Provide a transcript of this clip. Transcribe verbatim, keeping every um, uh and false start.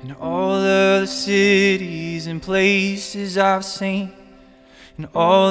In all of the cities and places I've seen, in all